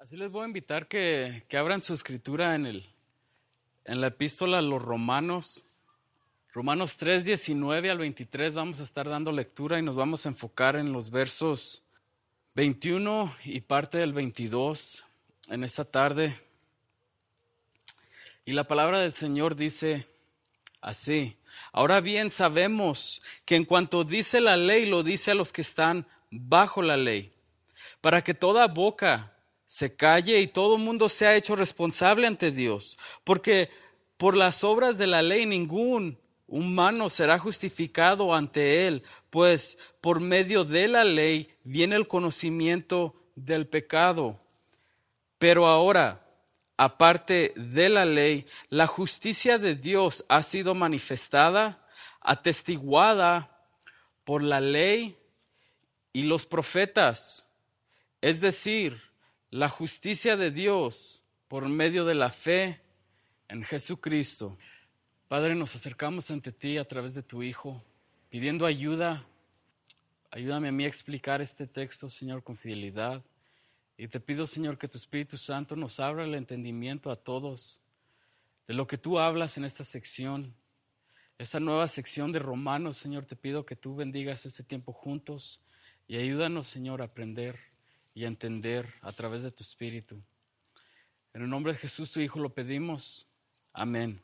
Así les voy a invitar que abran su escritura en la epístola a los Romanos. Romanos 3, 19 al 23 vamos a estar dando lectura y nos vamos a enfocar en los versos 21 y parte del 22 en esta tarde. Y la palabra del Señor dice así: ahora bien sabemos que en cuanto dice la ley, lo dice a los que están bajo la ley, para que toda boca se calle y todo mundo sea hecho responsable ante Dios, porque por las obras de la ley ningún humano será justificado ante él, pues por medio de la ley viene el conocimiento del pecado. Pero ahora, aparte de la ley, la justicia de Dios ha sido manifestada, atestiguada por la ley y los profetas, es decir, la justicia de Dios por medio de la fe en Jesucristo. Padre, nos acercamos ante ti a través de tu Hijo, pidiendo ayuda. Ayúdame a mí a explicar este texto, Señor, con fidelidad. Y te pido, Señor, que tu Espíritu Santo nos abra el entendimiento a todos de lo que tú hablas en esta sección, esta nueva sección de Romanos. Señor, te pido que tú bendigas este tiempo juntos y ayúdanos, Señor, a aprender y a entender a través de tu Espíritu. En el nombre de Jesús, tu Hijo, lo pedimos. Amén.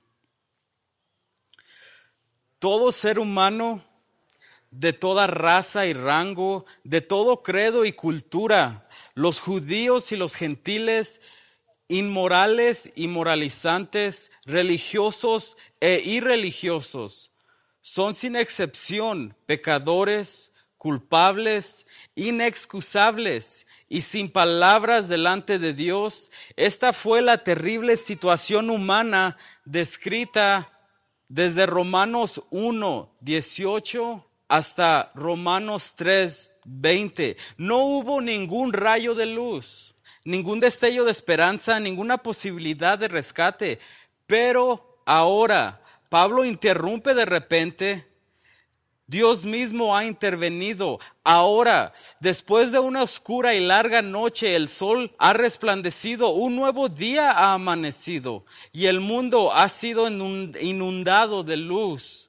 Todo ser humano, de toda raza y rango, de todo credo y cultura, los judíos y los gentiles, inmorales y moralizantes, religiosos e irreligiosos, son sin excepción pecadores, culpables, inexcusables y sin palabras delante de Dios. Esta fue la terrible situación humana descrita desde Romanos 1, 18 hasta Romanos 3, 20. No hubo ningún rayo de luz, ningún destello de esperanza, ninguna posibilidad de rescate. Pero ahora Pablo interrumpe de repente. Dios mismo ha intervenido. Ahora, después de una oscura y larga noche, el sol ha resplandecido, un nuevo día ha amanecido y el mundo ha sido inundado de luz.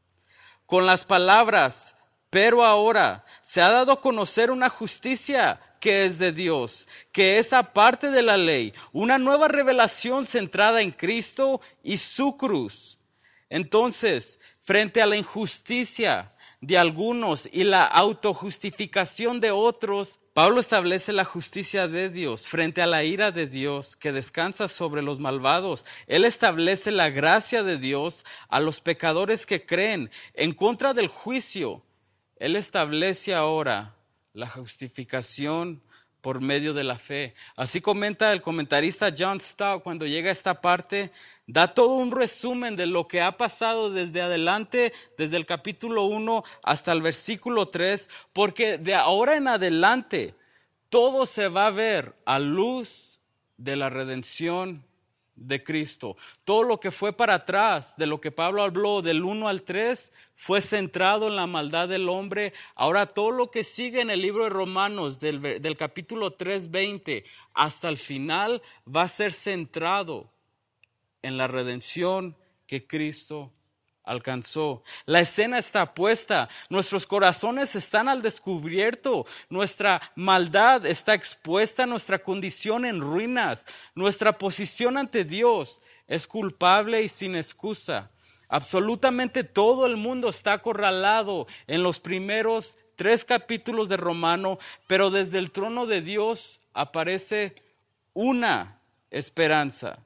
Con las palabras, pero ahora se ha dado a conocer una justicia que es de Dios, que es aparte de la ley, una nueva revelación centrada en Cristo y su cruz. Entonces, frente a la injusticia de algunos y la autojustificación de otros, Pablo establece la justicia de Dios frente a la ira de Dios que descansa sobre los malvados. Él establece la gracia de Dios a los pecadores que creen en contra del juicio. Él establece ahora la justificación por medio de la fe. Así comenta el comentarista John Stott cuando llega a esta parte, da todo un resumen de lo que ha pasado desde adelante, desde el capítulo 1 hasta el versículo 3, porque de ahora en adelante todo se va a ver a luz de la redención de Cristo. Todo lo que fue para atrás, de lo que Pablo habló del 1 al 3, fue centrado en la maldad del hombre. Ahora todo lo que sigue en el libro de Romanos, del capítulo 3, 20 hasta el final, va a ser centrado en la redención que Cristo alcanzó. La escena está puesta, nuestros corazones están al descubierto, nuestra maldad está expuesta, nuestra condición en ruinas, nuestra posición ante Dios es culpable y sin excusa. Absolutamente todo el mundo está acorralado en los primeros 3 capítulos de Romano, pero desde el trono de Dios aparece una esperanza.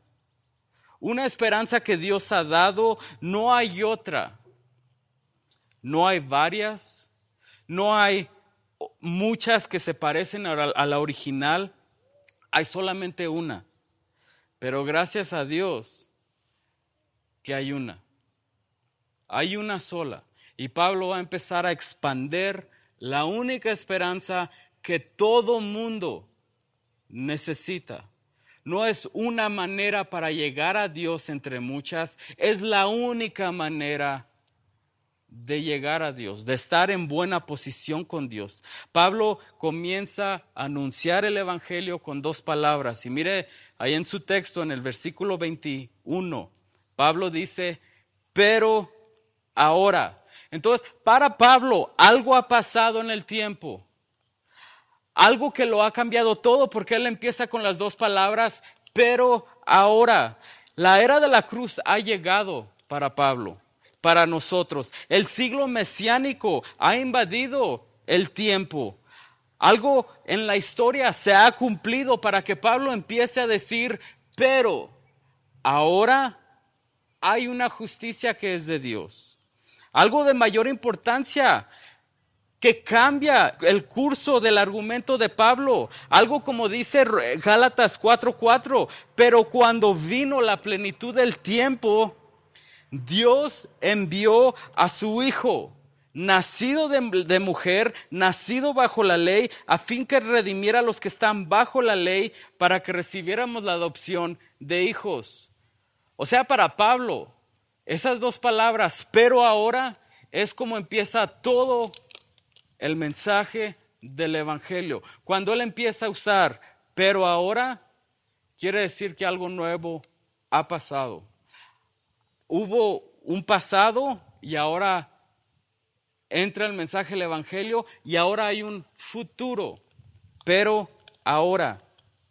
Una esperanza que Dios ha dado, no hay otra. No hay varias, no hay muchas que se parecen a la original, hay solamente una. Pero gracias a Dios que hay una. Hay una sola. Y Pablo va a empezar a expandir la única esperanza que todo mundo necesita. No es una manera para llegar a Dios entre muchas, es la única manera de llegar a Dios, de estar en buena posición con Dios. Pablo comienza a anunciar el evangelio con dos palabras. Y mire, ahí en su texto, en el versículo 21, Pablo dice, pero ahora. Entonces, para Pablo, algo ha pasado en el tiempo. Algo que lo ha cambiado todo, porque él empieza con las dos palabras, pero ahora. La era de la cruz ha llegado para Pablo, para nosotros. El siglo mesiánico ha invadido el tiempo. Algo en la historia se ha cumplido para que Pablo empiece a decir, pero ahora hay una justicia que es de Dios. Algo de mayor importancia que cambia el curso del argumento de Pablo. Algo como dice Gálatas 4:4, pero cuando vino la plenitud del tiempo, Dios envió a su Hijo, nacido de mujer, nacido bajo la ley, a fin que redimiera a los que están bajo la ley, para que recibiéramos la adopción de hijos. O sea, para Pablo, esas dos palabras, pero ahora, es como empieza todo el mensaje del evangelio. Cuando él empieza a usar, pero ahora, quiere decir que algo nuevo ha pasado. Hubo un pasado y ahora entra el mensaje del evangelio y ahora hay un futuro. Pero ahora,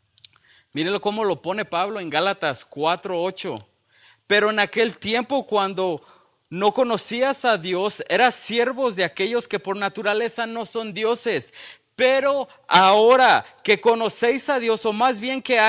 mírenlo cómo lo pone Pablo en Gálatas 4:8. Pero en aquel tiempo, cuando no conocías a Dios, eras siervos de aquellos que por naturaleza no son dioses. Pero ahora que conocéis a Dios, o más bien que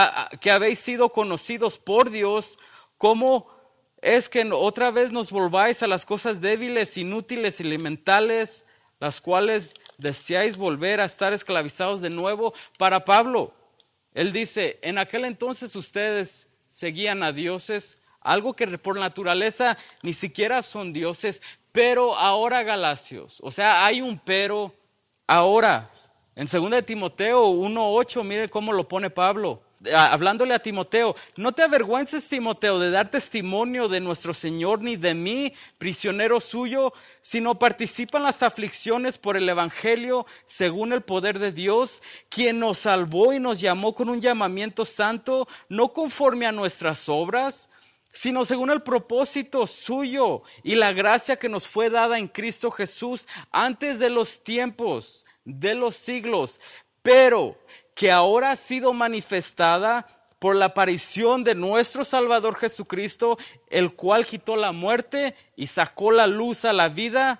habéis sido conocidos por Dios, ¿cómo es que otra vez nos volváis a las cosas débiles, inútiles y elementales, las cuales deseáis volver a estar esclavizados de nuevo? Para Pablo, él dice, en aquel entonces ustedes seguían a dioses, algo que por naturaleza ni siquiera son dioses, pero ahora, Galacios, o sea, hay un pero ahora. En 2 Timoteo 1:8, mire cómo lo pone Pablo, hablándole a Timoteo, no te avergüences, Timoteo, de dar testimonio de nuestro Señor, ni de mí, prisionero suyo, sino participa en las aflicciones por el evangelio, según el poder de Dios, quien nos salvó y nos llamó con un llamamiento santo, no conforme a nuestras obras, sino según el propósito suyo y la gracia que nos fue dada en Cristo Jesús antes de los tiempos, de los siglos, pero que ahora ha sido manifestada por la aparición de nuestro Salvador Jesucristo, el cual quitó la muerte y sacó la luz a la vida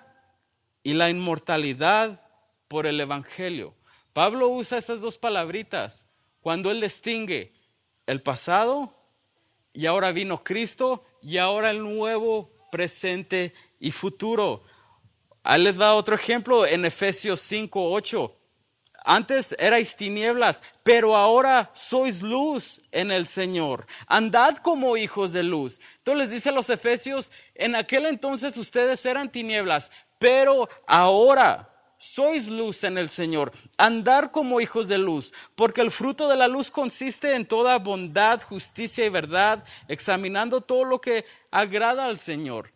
y la inmortalidad por el evangelio. Pablo usa esas dos palabritas cuando él distingue el pasado y ahora vino Cristo y ahora el nuevo, presente y futuro. Ahí les da otro ejemplo en Efesios 5:8. Antes erais tinieblas, pero ahora sois luz en el Señor. Andad como hijos de luz. Entonces les dice a los efesios, en aquel entonces ustedes eran tinieblas, pero ahora sois luz en el Señor. Andar como hijos de luz, porque el fruto de la luz consiste en toda bondad, justicia y verdad, examinando todo lo que agrada al Señor.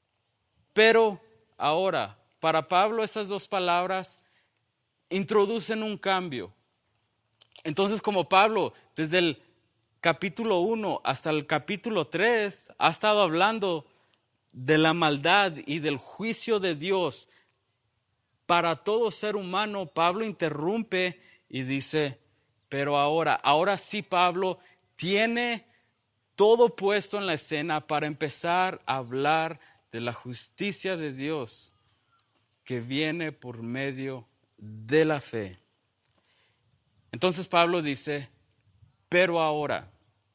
Pero ahora, para Pablo, esas dos palabras introducen un cambio. Entonces, como Pablo, desde el capítulo 1 hasta el capítulo 3, ha estado hablando de la maldad y del juicio de Dios para todo ser humano, Pablo interrumpe y dice, pero ahora sí Pablo tiene todo puesto en la escena para empezar a hablar de la justicia de Dios que viene por medio de la fe. Entonces Pablo dice, pero ahora,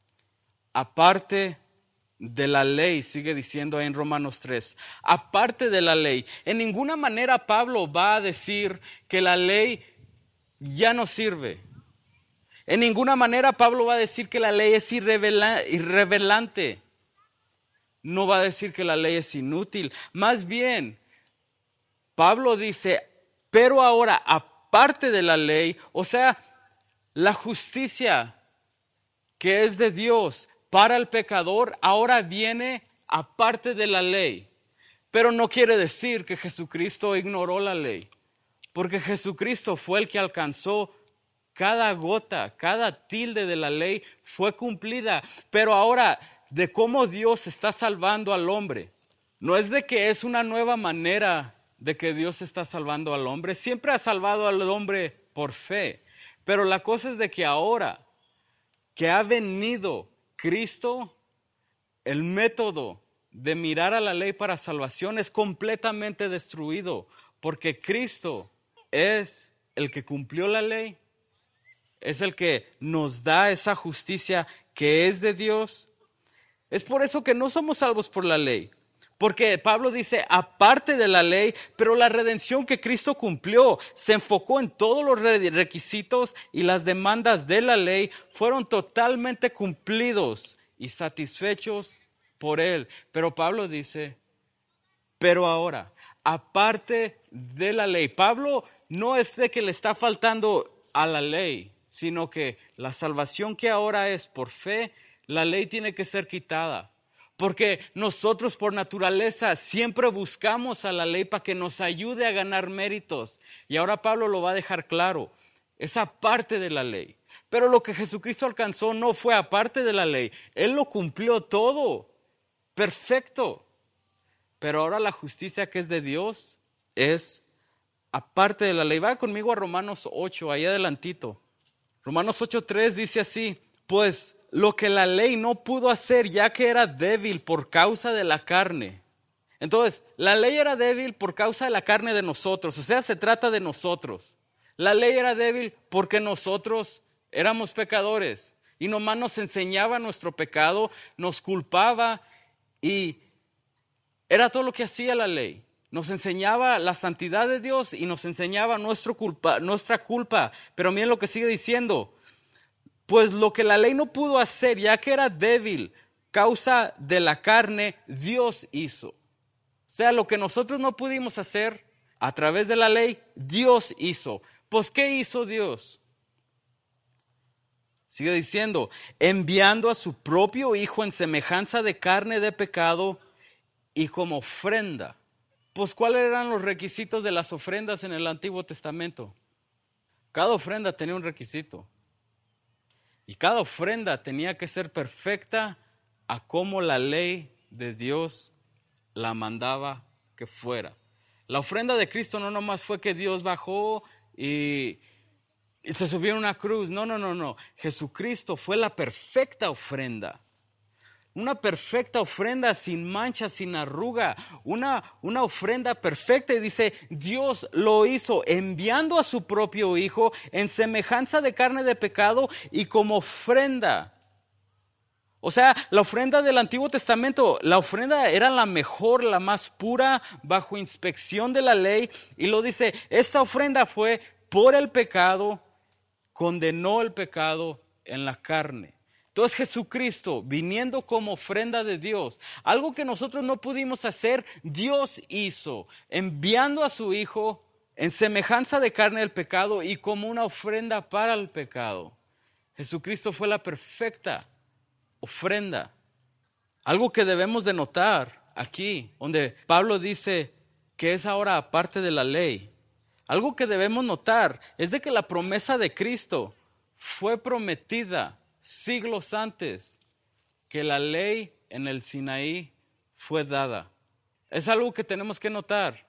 aparte de la ley, sigue diciendo ahí en Romanos 3, aparte de la ley, en ninguna manera Pablo va a decir que la ley ya no sirve. En ninguna manera Pablo va a decir que la ley es irrelevante. No va a decir que la ley es inútil. Más bien, Pablo dice, pero ahora, aparte de la ley, o sea, la justicia que es de Dios para el pecador, ahora viene aparte de la ley. Pero no quiere decir que Jesucristo ignoró la ley, porque Jesucristo fue el que alcanzó cada gota, cada tilde de la ley fue cumplida. Pero ahora, de cómo Dios está salvando al hombre, no es de que es una nueva manera de que Dios está salvando al hombre. Siempre ha salvado al hombre por fe. Pero la cosa es de que ahora que ha venido Cristo, el método de mirar a la ley para salvación es completamente destruido, porque Cristo es el que cumplió la ley, es el que nos da esa justicia que es de Dios. Es por eso que no somos salvos por la ley, porque Pablo dice aparte de la ley, pero la redención que Cristo cumplió se enfocó en todos los requisitos y las demandas de la ley fueron totalmente cumplidos y satisfechos por Él. Pero Pablo dice, pero ahora, aparte de la ley, Pablo no es de que le está faltando a la ley, sino que la salvación que ahora es por fe, la ley tiene que ser quitada. Porque nosotros por naturaleza siempre buscamos a la ley para que nos ayude a ganar méritos. Y ahora Pablo lo va a dejar claro, esa parte de la ley. Pero lo que Jesucristo alcanzó no fue aparte de la ley, Él lo cumplió todo, perfecto. Pero ahora la justicia que es de Dios es aparte de la ley. Vaya conmigo a Romanos 8, ahí adelantito. Romanos 8:3 dice así, pues lo que la ley no pudo hacer ya que era débil por causa de la carne. Entonces, la ley era débil por causa de la carne de nosotros, o sea, se trata de nosotros. La ley era débil porque nosotros éramos pecadores y nomás nos enseñaba nuestro pecado, nos culpaba y era todo lo que hacía la ley. Nos enseñaba la santidad de Dios y nos enseñaba nuestra culpa. Pero miren lo que sigue diciendo. Pues lo que la ley no pudo hacer, ya que era débil, causa de la carne, Dios hizo. O sea, lo que nosotros no pudimos hacer a través de la ley, Dios hizo. Pues, ¿qué hizo Dios? Sigue diciendo, enviando a su propio Hijo en semejanza de carne de pecado y como ofrenda. Pues, ¿cuáles eran los requisitos de las ofrendas en el Antiguo Testamento? Cada ofrenda tenía un requisito. Y cada ofrenda tenía que ser perfecta a como la ley de Dios la mandaba que fuera. La ofrenda de Cristo no nomás fue que Dios bajó y se subió a una cruz. No. Jesucristo fue la perfecta ofrenda. Una perfecta ofrenda sin mancha, sin arruga, una ofrenda perfecta. Y dice, Dios lo hizo enviando a su propio Hijo en semejanza de carne de pecado y como ofrenda. O sea, la ofrenda del Antiguo Testamento, la ofrenda era la mejor, la más pura, bajo inspección de la ley. Y lo dice, esta ofrenda fue por el pecado, condenó el pecado en la carne. Entonces Jesucristo, viniendo como ofrenda de Dios, algo que nosotros no pudimos hacer, Dios hizo, enviando a su Hijo en semejanza de carne del pecado y como una ofrenda para el pecado. Jesucristo fue la perfecta ofrenda. Algo que debemos de notar aquí, donde Pablo dice que es ahora aparte de la ley. Algo que debemos notar es de que la promesa de Cristo fue prometida siglos antes que la ley en el Sinaí fue dada. Es algo que tenemos que notar.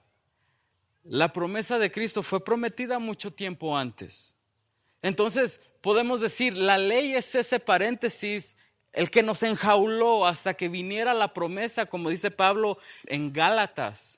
La promesa de Cristo fue prometida mucho tiempo antes. Entonces podemos decir, la ley es ese paréntesis, el que nos enjauló hasta que viniera la promesa, como dice Pablo en Gálatas.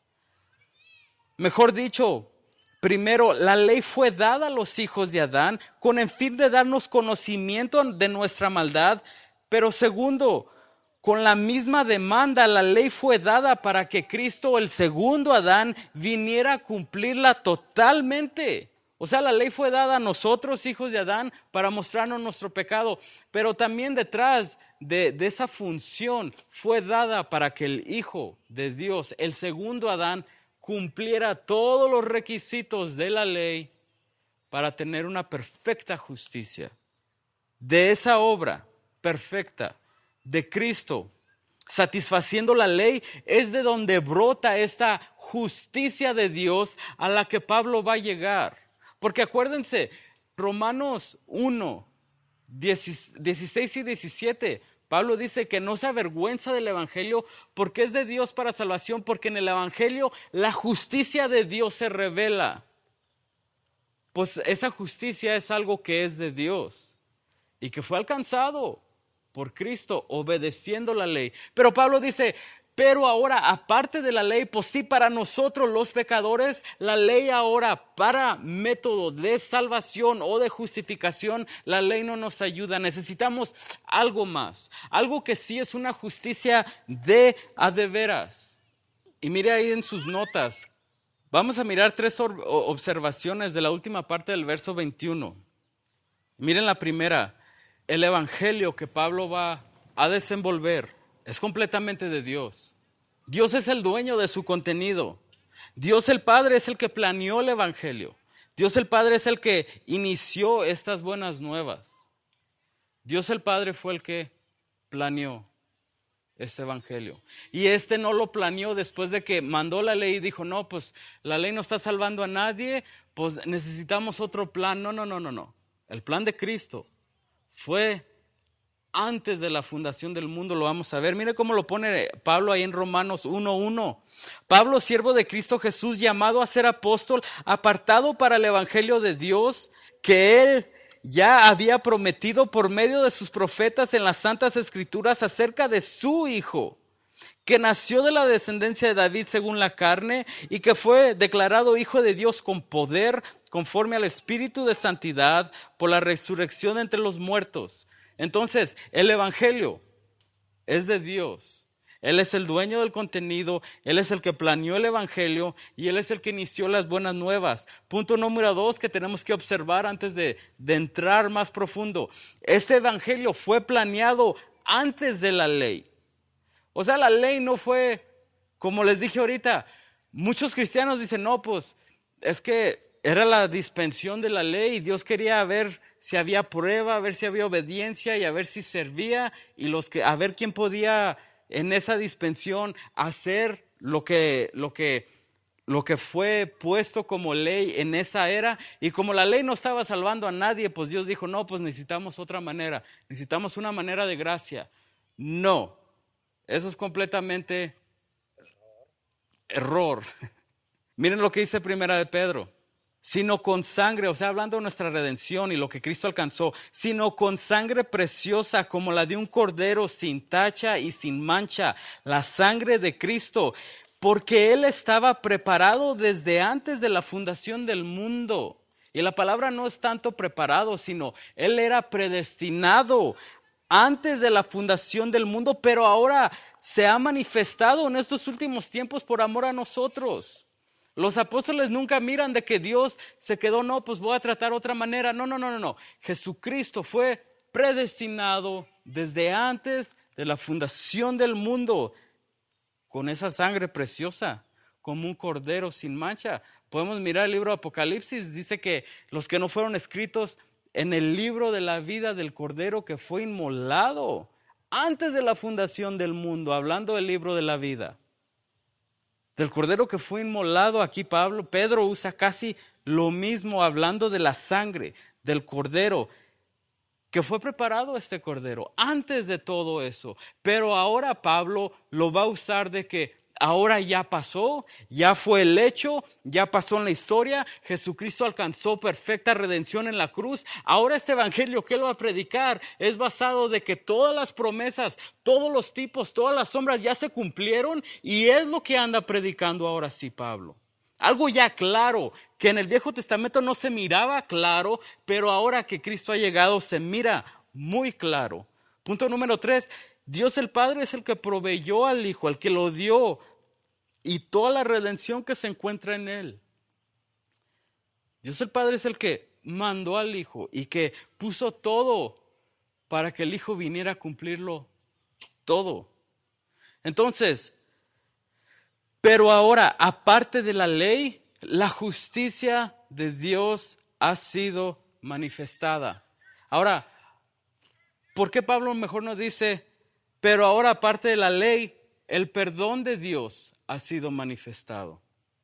Mejor dicho, primero, la ley fue dada a los hijos de Adán con el fin de darnos conocimiento de nuestra maldad. Pero segundo, con la misma demanda, la ley fue dada para que Cristo, el segundo Adán, viniera a cumplirla totalmente. O sea, la ley fue dada a nosotros, hijos de Adán, para mostrarnos nuestro pecado. Pero también detrás de esa función fue dada para que el Hijo de Dios, el segundo Adán, cumpliera todos los requisitos de la ley para tener una perfecta justicia. De esa obra perfecta de Cristo satisfaciendo la ley, es de donde brota esta justicia de Dios a la que Pablo va a llegar. Porque acuérdense, Romanos 1, 16 y 17, Pablo dice que no se avergüenza del evangelio porque es de Dios para salvación, porque en el evangelio la justicia de Dios se revela. Pues esa justicia es algo que es de Dios y que fue alcanzado por Cristo obedeciendo la ley. Pero Pablo dice, pero ahora aparte de la ley, pues sí, para nosotros los pecadores, la ley ahora para método de salvación o de justificación, la ley no nos ayuda. Necesitamos algo más, algo que sí es una justicia de a de veras. Y mire ahí en sus notas, vamos a mirar 3 observaciones de la última parte del verso 21. Miren la primera, el evangelio que Pablo va a desenvolver es completamente de Dios. Dios es el dueño de su contenido. Dios el Padre es el que planeó el evangelio. Dios el Padre es el que inició estas buenas nuevas. Dios el Padre fue el que planeó este evangelio. Y no lo planeó después de que mandó la ley y dijo, no, pues la ley no está salvando a nadie, pues necesitamos otro plan. No. El plan de Cristo fue antes de la fundación del mundo, lo vamos a ver. Mire cómo lo pone Pablo ahí en Romanos 1:1. Pablo, siervo de Cristo Jesús, llamado a ser apóstol, apartado para el evangelio de Dios, que él ya había prometido por medio de sus profetas en las santas escrituras acerca de su Hijo, que nació de la descendencia de David según la carne y que fue declarado Hijo de Dios con poder, conforme al Espíritu de santidad, por la resurrección entre los muertos. Entonces, el evangelio es de Dios. Él es el dueño del contenido, Él es el que planeó el evangelio y Él es el que inició las buenas nuevas. Punto número 2 que tenemos que observar antes de entrar más profundo. Este evangelio fue planeado antes de la ley. O sea, la ley no fue, como les dije ahorita, muchos cristianos dicen, no, pues es que era la dispensación de la ley y Dios quería ver si había prueba, a ver si había obediencia y a ver si servía y a ver quién podía en esa dispensación hacer lo que fue puesto como ley en esa era. Y como la ley no estaba salvando a nadie, pues Dios dijo, no, pues necesitamos otra manera, necesitamos una manera de gracia. No, eso es completamente error. Miren lo que dice Primera de Pedro. Sino con sangre, o sea, hablando de nuestra redención y lo que Cristo alcanzó, sino con sangre preciosa como la de un cordero sin tacha y sin mancha, la sangre de Cristo, porque Él estaba preparado desde antes de la fundación del mundo. Y la palabra no es tanto preparado, sino Él era predestinado antes de la fundación del mundo, pero ahora se ha manifestado en estos últimos tiempos por amor a nosotros. Los apóstoles nunca miran de que Dios se quedó, no, pues voy a tratar otra manera. No. Jesucristo fue predestinado desde antes de la fundación del mundo con esa sangre preciosa, como un cordero sin mancha. Podemos mirar el libro de Apocalipsis, dice que los que no fueron escritos en el libro de la vida del cordero que fue inmolado antes de la fundación del mundo, hablando del libro de la vida. Del cordero que fue inmolado, aquí Pedro usa casi lo mismo hablando de la sangre del cordero, que fue preparado este cordero antes de todo eso. Pero ahora Pablo lo va a usar de que ahora ya pasó, ya fue el hecho, ya pasó en la historia. Jesucristo alcanzó perfecta redención en la cruz. Ahora este evangelio que él va a predicar es basado de que todas las promesas, todos los tipos, todas las sombras ya se cumplieron y es lo que anda predicando ahora sí Pablo. Algo ya claro, que en el Viejo Testamento no se miraba claro, pero ahora que Cristo ha llegado se mira muy claro. Punto número 3. Dios el Padre es el que proveyó al Hijo, el que lo dio y toda la redención que se encuentra en Él. Dios el Padre es el que mandó al Hijo y que puso todo para que el Hijo viniera a cumplirlo todo. Entonces, pero ahora, aparte de la ley, la justicia de Dios ha sido manifestada. Ahora, ¿por qué Pablo mejor no dice Pero ahora, aparte de la ley, el perdón de Dios ha sido manifestado.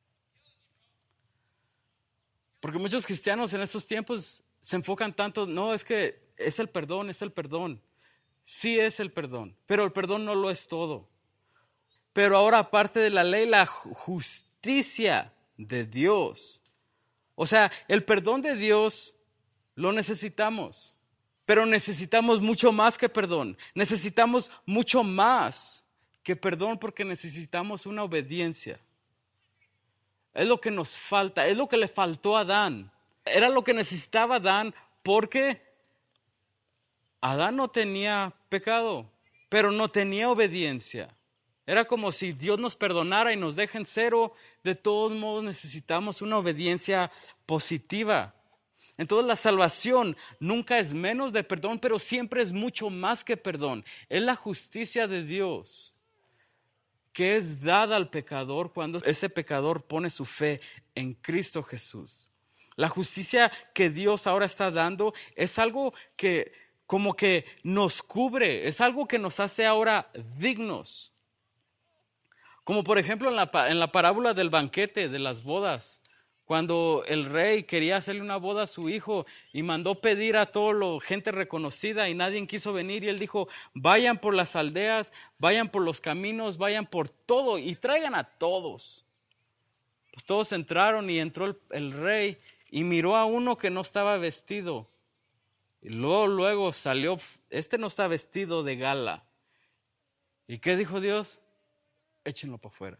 Porque muchos cristianos en estos tiempos se enfocan tanto, no, es que es el perdón, es el perdón. Sí es el perdón, pero el perdón no lo es todo. Pero ahora, aparte de la ley, la justicia de Dios. O sea, el perdón de Dios lo necesitamos, pero necesitamos mucho más que perdón. Necesitamos mucho más que perdón porque necesitamos una obediencia. Es lo que nos falta, es lo que le faltó a Adán. Era lo que necesitaba Adán porque Adán no tenía pecado, pero no tenía obediencia. Era como si Dios nos perdonara y nos deja en cero. De todos modos necesitamos una obediencia positiva. Entonces la salvación nunca es menos de perdón, pero siempre es mucho más que perdón. Es la justicia de Dios que es dada al pecador cuando ese pecador pone su fe en Cristo Jesús. La justicia que Dios ahora está dando es algo que como que nos cubre, es algo que nos hace ahora dignos. Como por ejemplo en la parábola del banquete, de las bodas, cuando el rey quería hacerle una boda a su hijo y mandó pedir a toda la gente reconocida y nadie quiso venir, y él dijo, vayan por las aldeas, vayan por los caminos, vayan por todo y traigan a todos. Pues todos entraron y entró el rey y miró a uno que no estaba vestido. Y luego salió, este no está vestido de gala. ¿Y qué dijo Dios? Échenlo para afuera.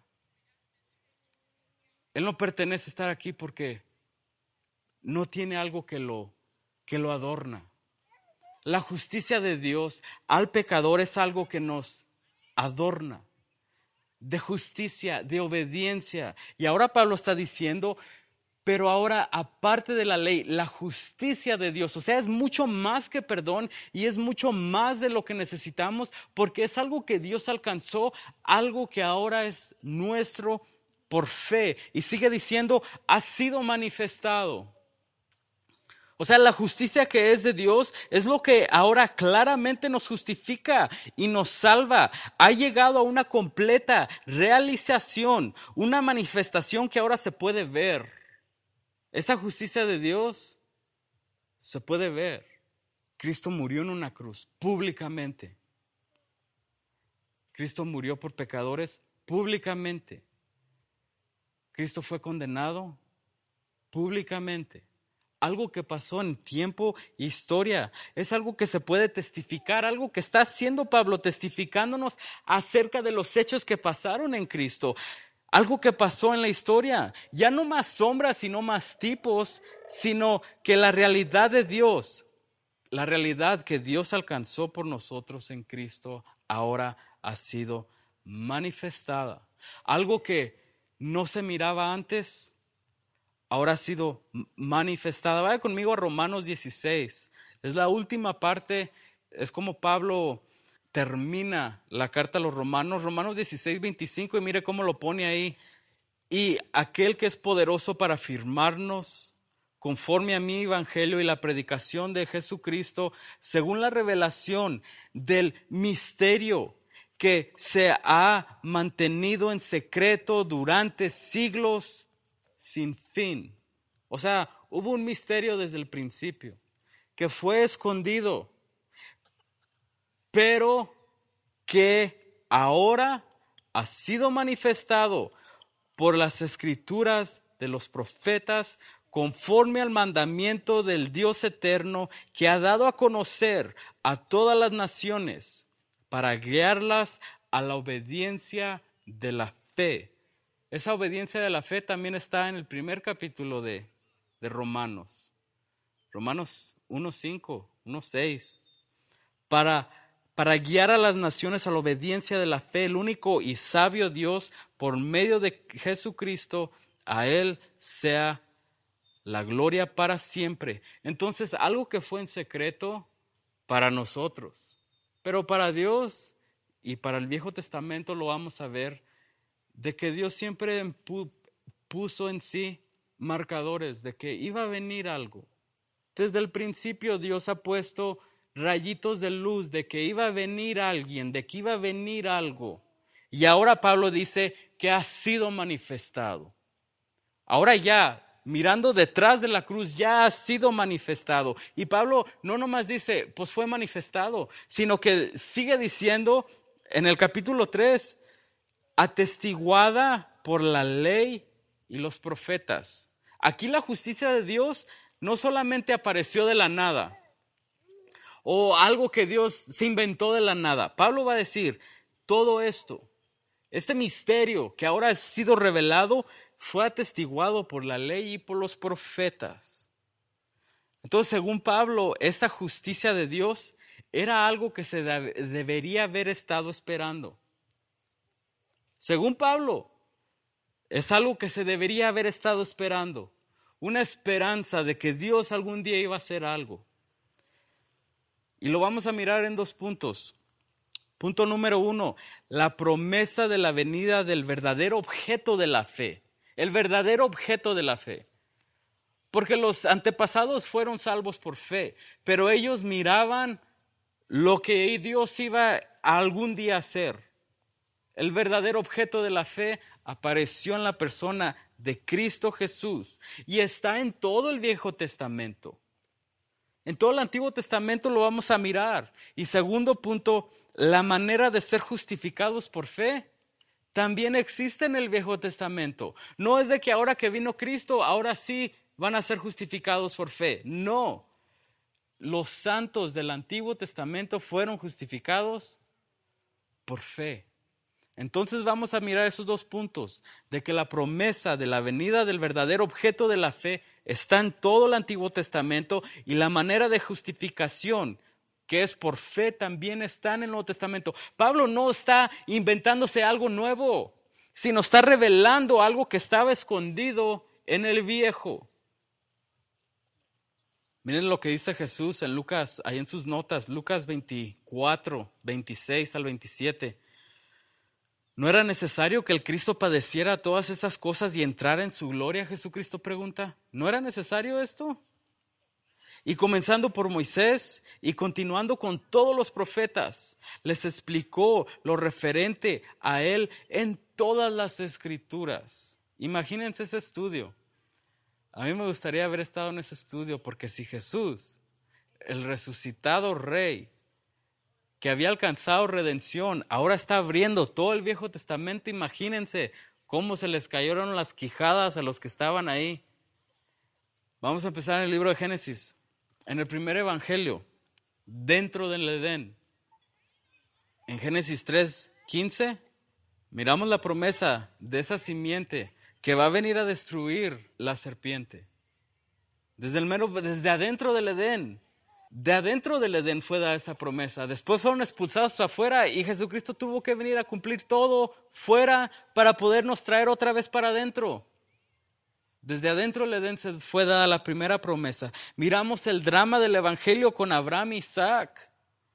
Él no pertenece a estar aquí porque no tiene algo que lo adorna. La justicia de Dios al pecador es algo que nos adorna, de justicia, de obediencia. Y ahora Pablo está diciendo, pero ahora aparte de la ley, la justicia de Dios, o sea, es mucho más que perdón y es mucho más de lo que necesitamos porque es algo que Dios alcanzó, algo que ahora es nuestro por fe. Y sigue diciendo, ha sido manifestado. O sea, la justicia que es de Dios es lo que ahora claramente nos justifica y nos salva. Ha llegado a una completa realización, una manifestación que ahora se puede ver. Esa justicia de Dios se puede ver. Cristo murió en una cruz públicamente. Cristo murió por pecadores públicamente. Cristo fue condenado públicamente. Algo que pasó en tiempo e historia. Es algo que se puede testificar, algo que está haciendo Pablo, testificándonos acerca de los hechos que pasaron en Cristo. Algo que pasó en la historia. Ya no más sombras, sino más tipos, sino que la realidad de Dios, la realidad que Dios alcanzó por nosotros en Cristo, ahora ha sido manifestada. Algo que no se miraba antes, ahora ha sido manifestada. Vaya conmigo a Romanos 16. Es la última parte, es como Pablo termina la carta a los Romanos. Romanos 16, 25, y mire cómo lo pone ahí. Y aquel que es poderoso para afirmarnos conforme a mi evangelio y la predicación de Jesucristo, según la revelación del misterio que se ha mantenido en secreto durante siglos sin fin. O sea, hubo un misterio desde el principio que fue escondido, pero que ahora ha sido manifestado por las escrituras de los profetas conforme al mandamiento del Dios eterno que ha dado a conocer a todas las naciones para guiarlas a la obediencia de la fe. Esa obediencia de la fe también está en el primer capítulo de Romanos. Romanos 1:5, 1:6. Para guiar a las naciones a la obediencia de la fe, el único y sabio Dios, por medio de Jesucristo, a Él sea la gloria para siempre. Entonces, algo que fue en secreto para nosotros, pero para Dios y para el Viejo Testamento lo vamos a ver, de que Dios siempre puso en sí marcadores de que iba a venir algo. Desde el principio Dios ha puesto rayitos de luz de que iba a venir alguien, de que iba a venir algo. Y ahora Pablo dice que ha sido manifestado. Ahora ya, mirando detrás de la cruz, ya ha sido manifestado. Y Pablo no nomás dice, pues fue manifestado, sino que sigue diciendo en el capítulo 3, atestiguada por la ley y los profetas. Aquí la justicia de Dios no solamente apareció de la nada, o algo que Dios se inventó de la nada. Pablo va a decir, todo esto, este misterio que ahora ha sido revelado, fue atestiguado por la ley y por los profetas. Entonces, según Pablo, esta justicia de Dios era algo que se debería haber estado esperando. Según Pablo, es algo que se debería haber estado esperando. Una esperanza de que Dios algún día iba a hacer algo. Y lo vamos a mirar en 2 puntos. Punto número 1, la promesa de la venida del verdadero objeto de la fe. El verdadero objeto de la fe. Porque los antepasados fueron salvos por fe, pero ellos miraban lo que Dios iba a algún día hacer. El verdadero objeto de la fe apareció en la persona de Cristo Jesús y está en todo el Viejo Testamento. En todo el Antiguo Testamento lo vamos a mirar. Y segundo punto, la manera de ser justificados por fe también existe en el Viejo Testamento. No es de que ahora que vino Cristo, ahora sí van a ser justificados por fe. No. Los santos del Antiguo Testamento fueron justificados por fe. Entonces vamos a mirar esos 2 puntos, de que la promesa de la venida del verdadero objeto de la fe está en todo el Antiguo Testamento y la manera de justificación, que es por fe, también está en el Nuevo Testamento. Pablo no está inventándose algo nuevo, sino está revelando algo que estaba escondido en el Viejo. Miren lo que dice Jesús en Lucas, ahí en sus notas, Lucas 24, 26 al 27. ¿No era necesario que el Cristo padeciera todas esas cosas y entrara en su gloria? Jesucristo pregunta. ¿No era necesario esto? Y comenzando por Moisés y continuando con todos los profetas, les explicó lo referente a él en todas las Escrituras. Imagínense ese estudio. A mí me gustaría haber estado en ese estudio, porque si Jesús, el resucitado Rey, que había alcanzado redención, ahora está abriendo todo el Viejo Testamento, imagínense cómo se les cayeron las quijadas a los que estaban ahí. Vamos a empezar en el libro de Génesis, en el primer evangelio, dentro del Edén. En Génesis 3:15, miramos la promesa de esa simiente que va a venir a destruir la serpiente. Desde adentro del Edén. De adentro del Edén fue dada esa promesa. Después fueron expulsados afuera y Jesucristo tuvo que venir a cumplir todo fuera para podernos traer otra vez para adentro. Desde adentro del Edén se fue dada la primera promesa. Miramos el drama del Evangelio con Abraham e Isaac.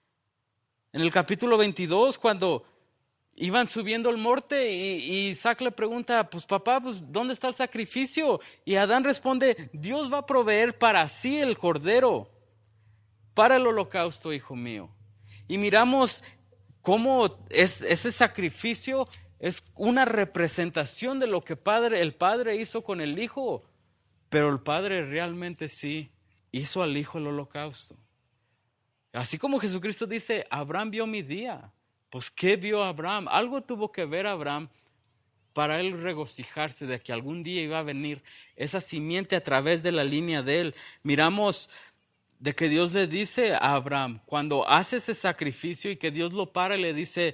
En el capítulo 22, cuando iban subiendo el monte y Isaac le pregunta, pues papá, pues ¿dónde está el sacrificio? Y Adán responde, Dios va a proveer para sí el cordero, para el holocausto, hijo mío. Y miramos cómo ese sacrificio es una representación de lo que el Padre hizo con el Hijo, pero el Padre realmente sí hizo al Hijo el holocausto. Así como Jesucristo dice, Abraham vio mi día. Pues ¿qué vio Abraham? Algo tuvo que ver Abraham para él regocijarse de que algún día iba a venir esa simiente a través de la línea de él. Miramos de que Dios le dice a Abraham, cuando hace ese sacrificio y que Dios lo para y le dice,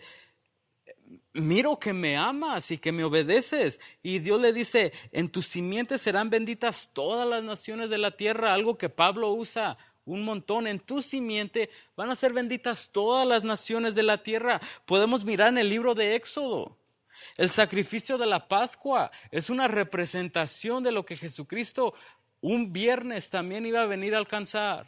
miro que me amas y que me obedeces. Y Dios le dice, en tu simiente serán benditas todas las naciones de la tierra, algo que Pablo usa un montón. En tu simiente van a ser benditas todas las naciones de la tierra. Podemos mirar en el libro de Éxodo. El sacrificio de la Pascua es una representación de lo que Jesucristo un viernes también iba a venir a alcanzar.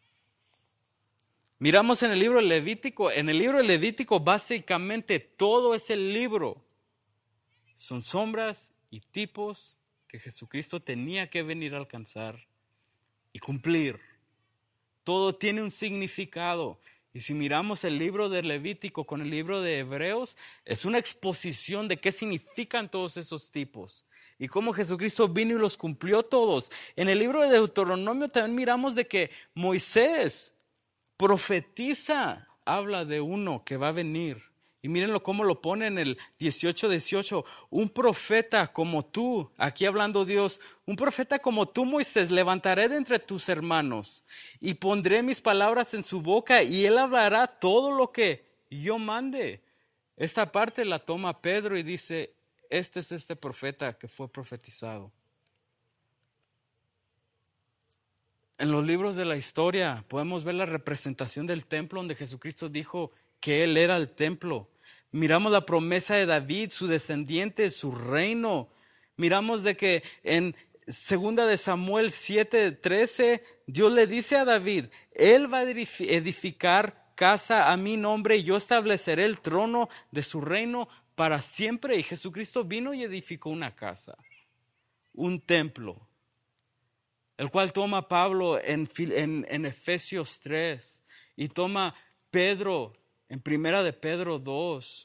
Miramos en el libro de Levítico. En el libro de Levítico básicamente todo ese libro son sombras y tipos que Jesucristo tenía que venir a alcanzar y cumplir. todo tiene un significado. Y si miramos el libro de Levítico con el libro de Hebreos, es una exposición de qué significan todos esos tipos y cómo Jesucristo vino y los cumplió todos. En el libro de Deuteronomio también miramos de que Moisés profetiza, habla de uno que va a venir. Y mírenlo cómo lo pone en el 18:18. Un profeta como tú, aquí hablando Dios, un profeta como tú, Moisés, levantaré de entre tus hermanos y pondré mis palabras en su boca y él hablará todo lo que yo mande. Esta parte la toma Pedro y dice, este es este profeta que fue profetizado. En los libros de la historia podemos ver la representación del templo donde Jesucristo dijo que Él era el templo. Miramos la promesa de David, su descendiente, su reino. Miramos de que en 2 de Samuel 7:13, Dios le dice a David, Él va a edificar casa a mi nombre y yo estableceré el trono de su reino para siempre. Y Jesucristo vino y edificó una casa, un templo, el cual toma Pablo en Efesios 3 y toma Pedro en 1 de Pedro 2.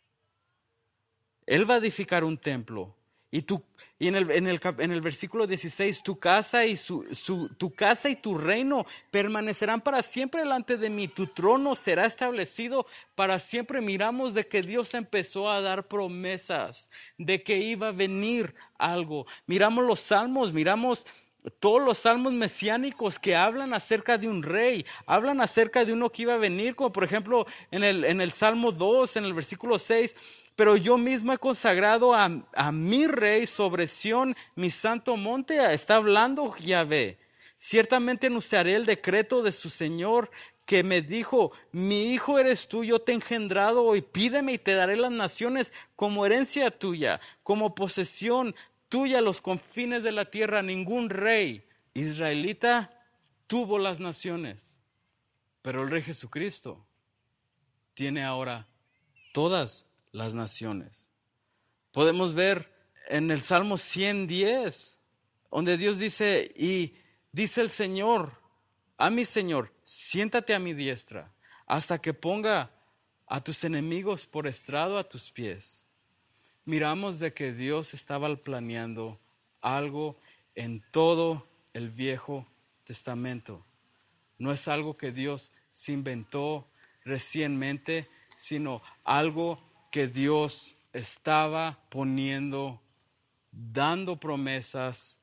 Él va a edificar un templo. Y en el versículo 16, tu casa y tu casa y tu reino permanecerán para siempre delante de mí. Tu trono será establecido para siempre. Miramos de que Dios empezó a dar promesas de que iba a venir algo. Miramos los salmos, miramos todos los salmos mesiánicos que hablan acerca de un rey, hablan acerca de uno que iba a venir, como por ejemplo en el Salmo 2, en el versículo 6, pero yo mismo he consagrado a mi rey sobre Sión, mi santo monte. Está hablando Yahvé. Ciertamente anunciaré el decreto de su Señor que me dijo, mi hijo eres tú, yo te he engendrado hoy, pídeme y te daré las naciones como herencia tuya, como posesión tuya los confines de la tierra. Ningún rey israelita tuvo las naciones, pero el Rey Jesucristo tiene ahora todas las naciones. Podemos ver en el Salmo 110, donde Dios dice, y dice el Señor, a mi Señor, siéntate a mi diestra, hasta que ponga a tus enemigos por estrado a tus pies. Miramos de que Dios estaba planeando algo en todo el Viejo Testamento. No es algo que Dios se inventó recientemente, sino algo que Dios estaba poniendo, dando promesas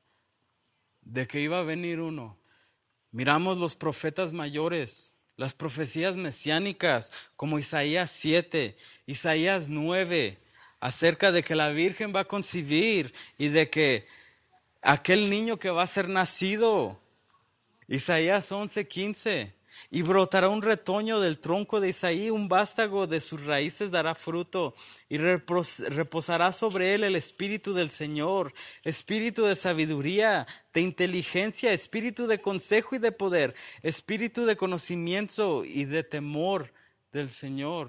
de que iba a venir uno. Miramos los profetas mayores, las profecías mesiánicas como Isaías 7, Isaías 9, acerca de que la Virgen va a concebir y de que aquel niño que va a ser nacido, Isaías 11:15, y brotará un retoño del tronco de Isaí, un vástago de sus raíces dará fruto, y reposará sobre él el espíritu del Señor, espíritu de sabiduría, de inteligencia, espíritu de consejo y de poder, espíritu de conocimiento y de temor del Señor.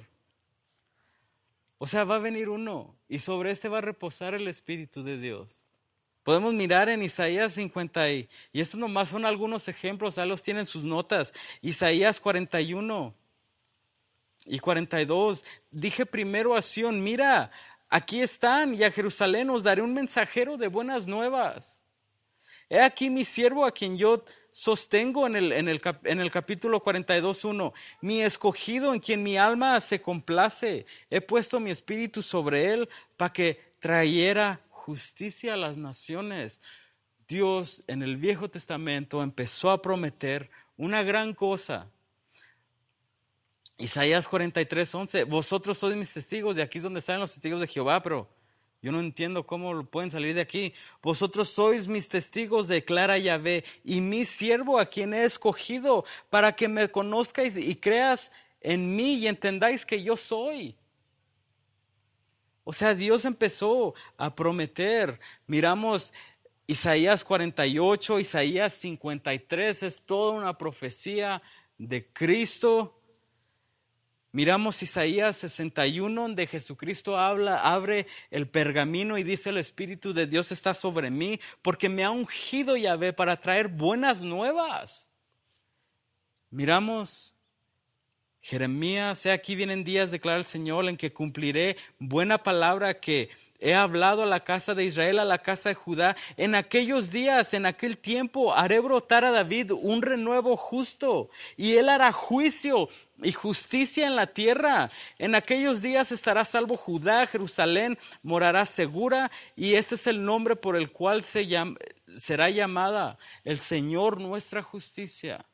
O sea, va a venir uno y sobre este va a reposar el Espíritu de Dios. Podemos mirar en Isaías 50 y estos nomás son algunos ejemplos, ya los tienen sus notas. Isaías 41 y 42. Dije primero a Sión, mira, aquí están, y a Jerusalén os daré un mensajero de buenas nuevas. He aquí mi siervo a quien yo sostengo en el capítulo 42:1. Mi escogido en quien mi alma se complace. He puesto mi espíritu sobre él para que trayera justicia a las naciones. Dios en el Viejo Testamento empezó a prometer una gran cosa. Isaías 43:11. Vosotros sois mis testigos. De aquí es donde salen los testigos de Jehová, pero yo no entiendo cómo pueden salir de aquí. Vosotros sois mis testigos, declara Yahvé, y mi siervo a quien he escogido, para que me conozcáis y creas en mí y entendáis que yo soy. O sea, Dios empezó a prometer. Miramos Isaías 48, Isaías 53, es toda una profecía de Cristo. Miramos Isaías 61, donde Jesucristo abre el pergamino y dice: el Espíritu de Dios está sobre mí, porque me ha ungido Yahvé para traer buenas nuevas. Miramos Jeremías, he aquí vienen días, declara el Señor, en que cumpliré buena palabra que he hablado a la casa de Israel, a la casa de Judá. En aquellos días, en aquel tiempo, haré brotar a David un renuevo justo, y él hará juicio y justicia en la tierra. En aquellos días estará salvo Judá, Jerusalén morará segura, y este es el nombre por el cual será llamada el Señor nuestra justicia.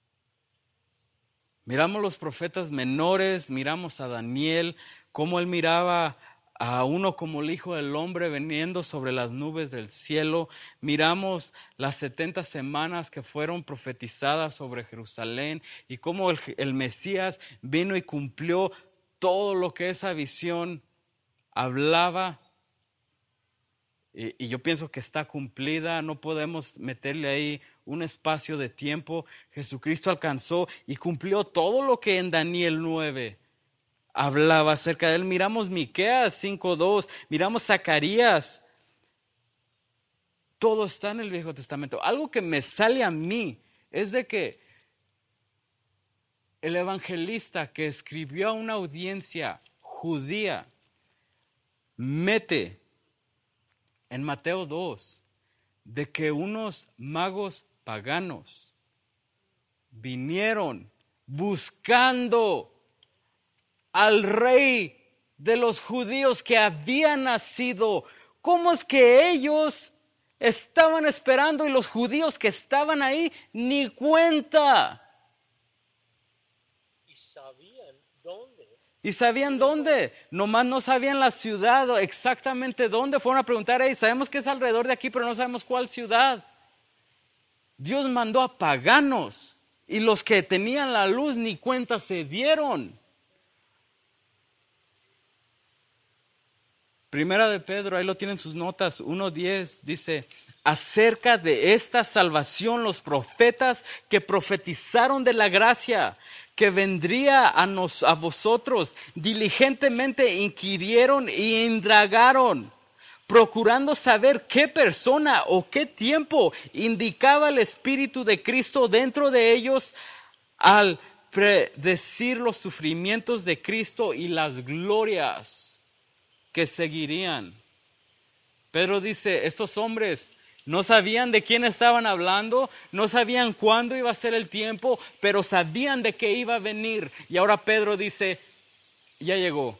Miramos los profetas menores, miramos a Daniel, cómo él miraba a uno como el Hijo del Hombre viniendo sobre las nubes del cielo. Miramos las 70 semanas que fueron profetizadas sobre Jerusalén y cómo el Mesías vino y cumplió todo lo que esa visión hablaba. Y yo pienso que está cumplida, no podemos meterle ahí un espacio de tiempo. Jesucristo alcanzó y cumplió todo lo que en Daniel 9 hablaba acerca de él. Miramos Miqueas 5:2, miramos Zacarías. Todo está en el Viejo Testamento. Algo que me sale a mí es de que el evangelista que escribió a una audiencia judía mete en Mateo 2 de que unos magos paganos vinieron buscando al rey de los judíos que había nacido. ¿Cómo es que ellos estaban esperando y los judíos que estaban ahí ni cuenta? Y sabían dónde, nomás no sabían la ciudad, exactamente dónde. Fueron a preguntar, sabemos que es alrededor de aquí, pero no sabemos cuál ciudad. Dios mandó a paganos y los que tenían la luz ni cuenta se dieron. Primera de Pedro, ahí lo tienen sus notas, 1:10, dice: acerca de esta salvación los profetas que profetizaron de la gracia que vendría a vosotros, diligentemente inquirieron y indagaron, procurando saber qué persona o qué tiempo indicaba el Espíritu de Cristo dentro de ellos al predecir los sufrimientos de Cristo y las glorias que seguirían. Pedro dice, estos hombres no sabían de quién estaban hablando, no sabían cuándo iba a ser el tiempo, pero sabían de qué iba a venir. Y ahora Pedro dice, ya llegó.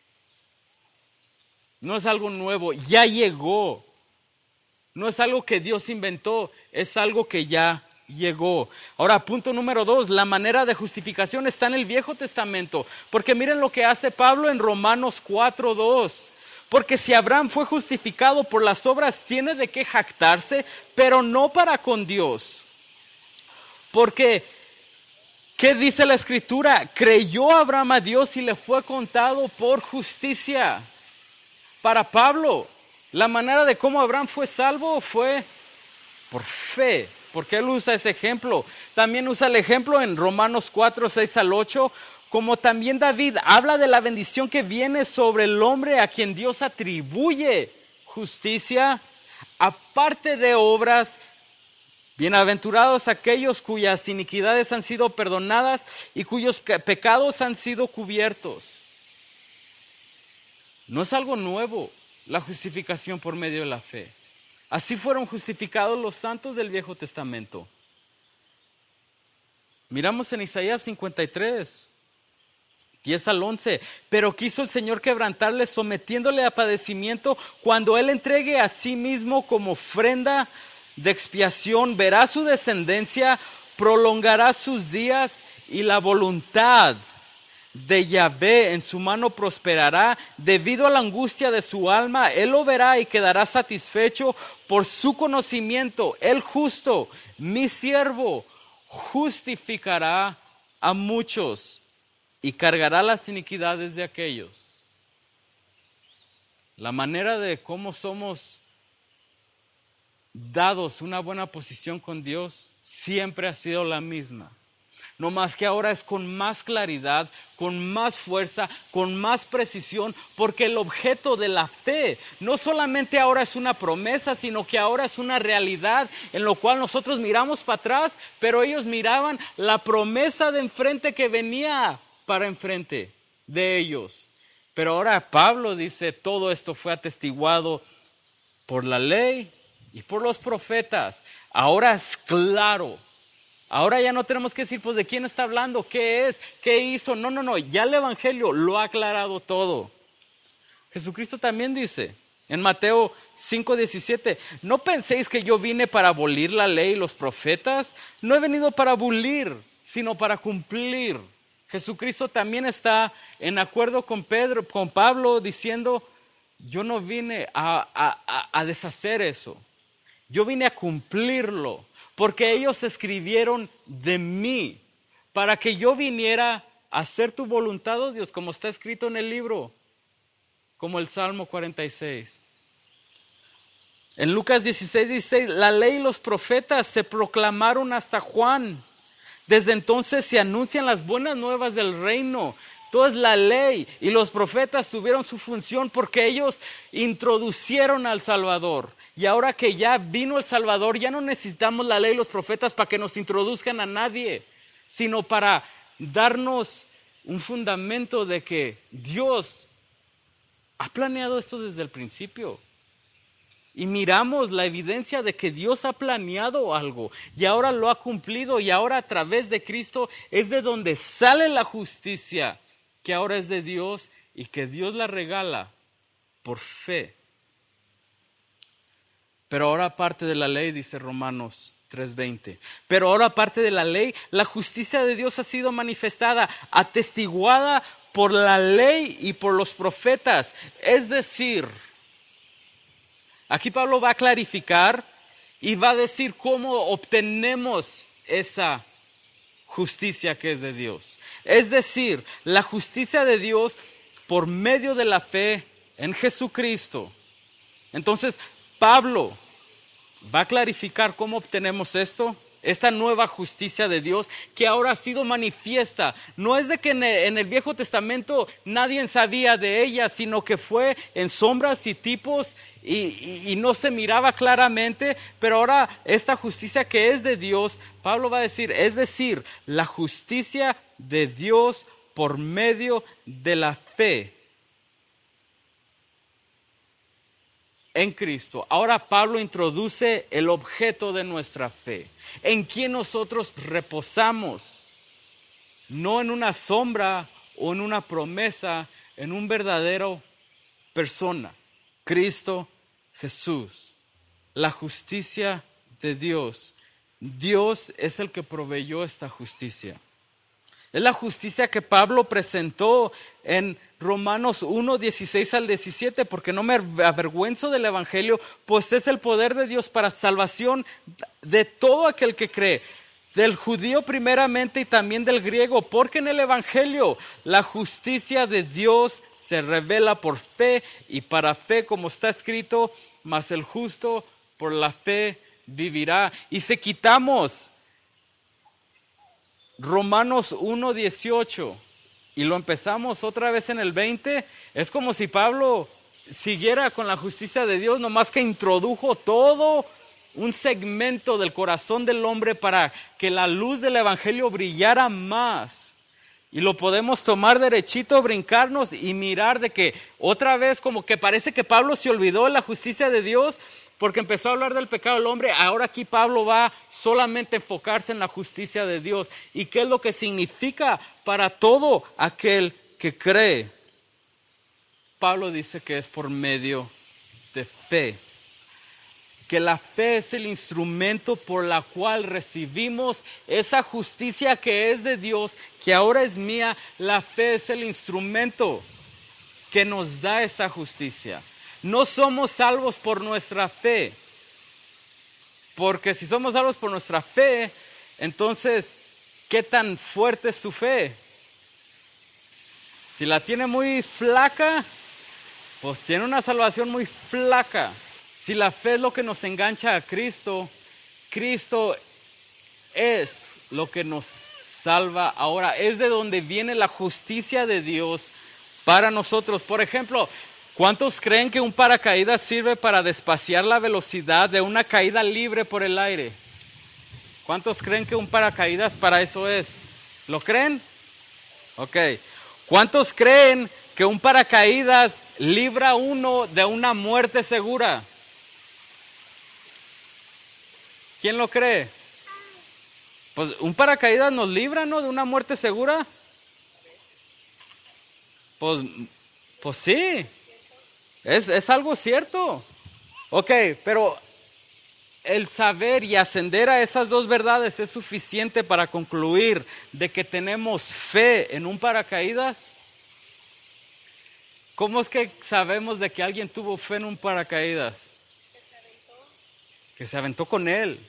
No es algo nuevo, ya llegó. No es algo que Dios inventó, es algo que ya llegó. Ahora, punto número 2, la manera de justificación está en el Viejo Testamento. Porque miren lo que hace Pablo en Romanos 4:2. Porque si Abraham fue justificado por las obras, tiene de qué jactarse, pero no para con Dios. Porque, ¿qué dice la Escritura? Creyó Abraham a Dios y le fue contado por justicia. Para Pablo, la manera de cómo Abraham fue salvo fue por fe. Porque él usa ese ejemplo. También usa el ejemplo en Romanos 4:6-8. Como también David habla de la bendición que viene sobre el hombre a quien Dios atribuye justicia, aparte de obras. Bienaventurados aquellos cuyas iniquidades han sido perdonadas y cuyos pecados han sido cubiertos. No es algo nuevo la justificación por medio de la fe. Así fueron justificados los santos del Viejo Testamento. Miramos en Isaías 53. 10-11, pero quiso el Señor quebrantarle, sometiéndole a padecimiento. Cuando Él entregue a sí mismo como ofrenda de expiación, verá su descendencia, prolongará sus días y la voluntad de Yahvé en su mano prosperará. Debido a la angustia de su alma, Él lo verá y quedará satisfecho por su conocimiento. El justo, mi siervo, justificará a muchos y cargará las iniquidades de aquellos. La manera de cómo somos dados una buena posición con Dios siempre ha sido la misma. no más que ahora es con más claridad, con más fuerza, con más precisión, porque el objeto de la fe no solamente ahora es una promesa, sino que ahora es una realidad en lo cual nosotros miramos para atrás, pero ellos miraban la promesa de enfrente que venía para enfrente de ellos. Pero ahora Pablo dice, todo esto fue atestiguado por la ley y por los profetas. Ahora es claro. Ahora ya no tenemos que decir, pues, ¿de quién está hablando? ¿Qué es? ¿Qué hizo? No, ya el Evangelio lo ha aclarado todo. Jesucristo también dice en Mateo 5:17, no penséis que yo vine para abolir la ley y los profetas. No he venido para abolir, sino para cumplir. Jesucristo también está en acuerdo con Pablo, diciendo, yo no vine a deshacer eso. Yo vine a cumplirlo. Porque ellos escribieron de mí, para que yo viniera a hacer tu voluntad, oh Dios, como está escrito en el libro, como el Salmo 46. En Lucas 16:16, la ley y los profetas se proclamaron hasta Juan. Desde entonces se anuncian las buenas nuevas del reino. Entonces la ley y los profetas tuvieron su función porque ellos introducieron al Salvador. Y ahora que ya vino el Salvador, ya no necesitamos la ley y los profetas para que nos introduzcan a nadie, sino para darnos un fundamento de que Dios ha planeado esto desde el principio. Y miramos la evidencia de que Dios ha planeado algo y ahora lo ha cumplido, y ahora a través de Cristo es de donde sale la justicia, que ahora es de Dios y que Dios la regala por fe. Pero ahora aparte de la ley, dice Romanos 3:20, pero ahora aparte de la ley, la justicia de Dios ha sido manifestada, atestiguada por la ley y por los profetas. Es decir, aquí Pablo va a clarificar y va a decir cómo obtenemos esa justicia que es de Dios. Es decir, la justicia de Dios por medio de la fe en Jesucristo. Entonces, Pablo va a clarificar cómo obtenemos esto, esta nueva justicia de Dios que ahora ha sido manifiesta. No es de que en el Viejo Testamento nadie sabía de ella, sino que fue en sombras y tipos y no se miraba claramente, pero ahora esta justicia que es de Dios, Pablo va a decir, es decir, la justicia de Dios por medio de la fe en Cristo. Ahora Pablo introduce el objeto de nuestra fe, en quien nosotros reposamos, no en una sombra o en una promesa, en un verdadero persona, Cristo Jesús, la justicia de Dios. Dios es el que proveyó esta justicia. Es la justicia que Pablo presentó en Romanos 1:16 al 17, porque no me avergüenzo del Evangelio, pues es el poder de Dios para salvación de todo aquel que cree, del judío primeramente y también del griego, porque en el Evangelio la justicia de Dios se revela por fe y para fe, como está escrito, mas el justo por la fe vivirá. Y si quitamos Romanos 1:18 y lo empezamos otra vez en el 20, es como si Pablo siguiera con la justicia de Dios, nomás que introdujo todo un segmento del corazón del hombre para que la luz del Evangelio brillara más. Y lo podemos tomar derechito, brincarnos y mirar de que otra vez como que parece que Pablo se olvidó de la justicia de Dios porque empezó a hablar del pecado del hombre. Ahora aquí Pablo va solamente a enfocarse en la justicia de Dios. ¿Y qué es lo que significa para todo aquel que cree? Pablo dice que es por medio de fe. Que la fe es el instrumento por la cual recibimos esa justicia que es de Dios, que ahora es mía. La fe es el instrumento que nos da esa justicia. No somos salvos por nuestra fe, porque si somos salvos por nuestra fe, entonces, ¿qué tan fuerte es su fe? Si la tiene muy flaca, pues tiene una salvación muy flaca. Si la fe es lo que nos engancha a Cristo, Cristo es lo que nos salva ahora. Es de donde viene la justicia de Dios para nosotros. Por ejemplo, ¿cuántos creen que un paracaídas sirve para despaciar la velocidad de una caída libre por el aire? ¿Cuántos creen que un paracaídas para eso es? ¿Lo creen? Ok. ¿Cuántos creen que un paracaídas libra a uno de una muerte segura? ¿Quién lo cree? Pues un paracaídas nos libra, ¿no? De una muerte segura. Pues sí, es algo cierto. Ok, pero el saber y ascender a esas dos verdades es suficiente para concluir de que tenemos fe en un paracaídas. ¿Cómo es que sabemos de que alguien tuvo fe en un paracaídas? Que se aventó con él.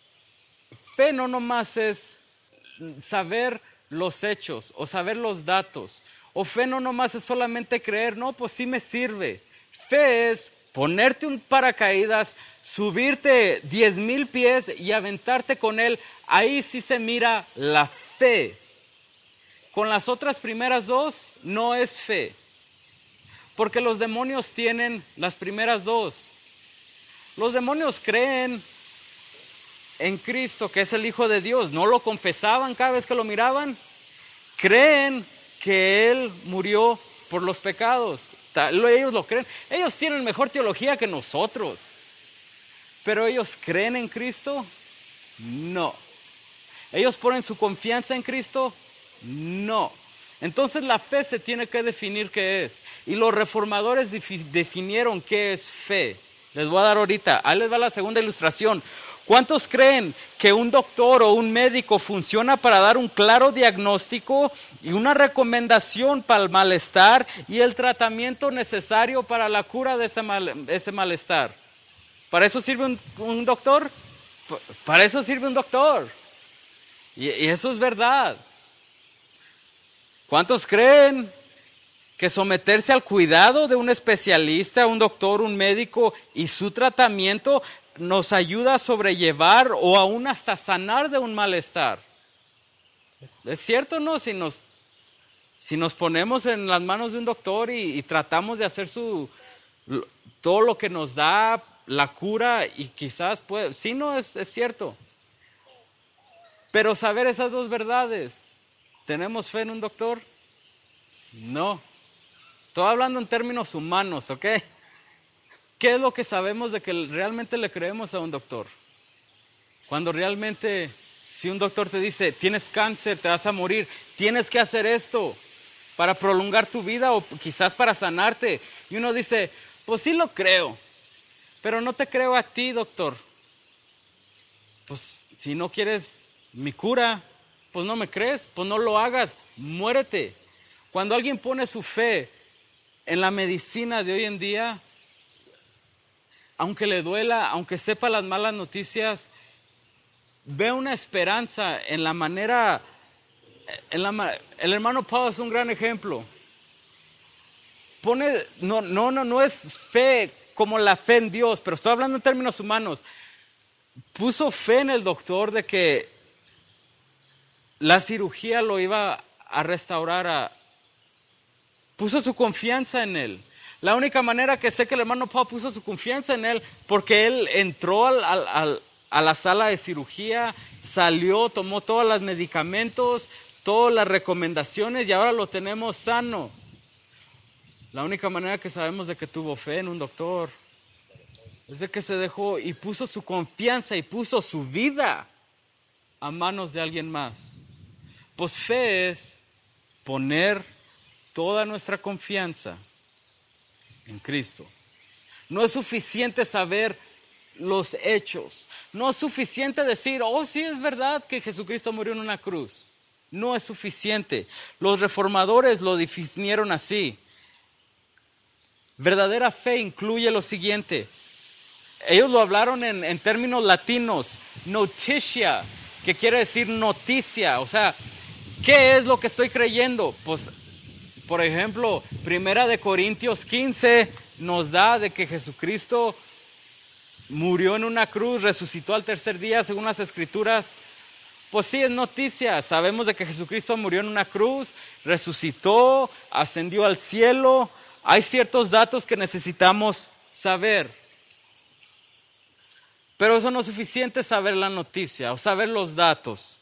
Fe no nomás es saber los hechos o saber los datos. O fe no nomás es solamente creer, no, pues sí me sirve. Fe es ponerte un paracaídas, subirte 10,000 pies y aventarte con él. Ahí sí se mira la fe. Con las otras primeras dos no es fe. Porque los demonios tienen las primeras dos. Los demonios creen en Cristo, que es el Hijo de Dios. No lo confesaban cada vez que lo miraban. Creen que Él murió por los pecados. Ellos lo creen. Ellos tienen mejor teología que nosotros. Pero ellos creen en Cristo. No. Ellos ponen su confianza en Cristo. No. Entonces la fe se tiene que definir qué es. Y los reformadores definieron qué es fe. Les voy a dar ahorita. Ahí les va la segunda ilustración. ¿Cuántos creen que un doctor o un médico funciona para dar un claro diagnóstico y una recomendación para el malestar y el tratamiento necesario para la cura de ese malestar? ¿Para eso sirve un doctor? Para eso sirve un doctor. Y eso es verdad. ¿Cuántos creen que someterse al cuidado de un especialista, un doctor, un médico y su tratamiento nos ayuda a sobrellevar o aún hasta sanar de un malestar? ¿Es cierto, no? Si nos ponemos en las manos de un doctor y tratamos de hacer todo lo que nos da la cura y quizás puede, sí, no, es cierto. Pero saber esas dos verdades, ¿tenemos fe en un doctor? No. Estoy hablando en términos humanos, ¿ok? ¿Qué es lo que sabemos de que realmente le creemos a un doctor? Cuando realmente, si un doctor te dice, tienes cáncer, te vas a morir, tienes que hacer esto para prolongar tu vida o quizás para sanarte. Y uno dice, pues sí lo creo, pero no te creo a ti, doctor. Pues si no quieres mi cura, pues no me crees, pues no lo hagas, muérete. Cuando alguien pone su fe en la medicina de hoy en día, aunque le duela, aunque sepa las malas noticias, ve una esperanza en la manera, el hermano Pablo es un gran ejemplo. No es fe como la fe en Dios, pero estoy hablando en términos humanos. Puso fe en el doctor de que la cirugía lo iba a restaurar. Puso su confianza en él. La única manera que sé que el hermano Pablo puso su confianza en él, porque él entró a la sala de cirugía, salió, tomó todos los medicamentos, todas las recomendaciones y ahora lo tenemos sano. La única manera que sabemos de que tuvo fe en un doctor es de que se dejó y puso su confianza y puso su vida a manos de alguien más. Pues fe es poner toda nuestra confianza en Cristo. No es suficiente saber los hechos. No es suficiente decir, oh, sí es verdad que Jesucristo murió en una cruz. No es suficiente. Los reformadores lo definieron así. Verdadera fe incluye lo siguiente. Ellos lo hablaron en términos latinos. Noticia, que quiere decir noticia. O sea, ¿qué es lo que estoy creyendo? Pues, por ejemplo, 1 Corintios 15 nos da de que Jesucristo murió en una cruz, resucitó al tercer día según las Escrituras. Pues sí, es noticia. Sabemos de que Jesucristo murió en una cruz, resucitó, ascendió al cielo. Hay ciertos datos que necesitamos saber. Pero eso no es suficiente saber la noticia o saber los datos.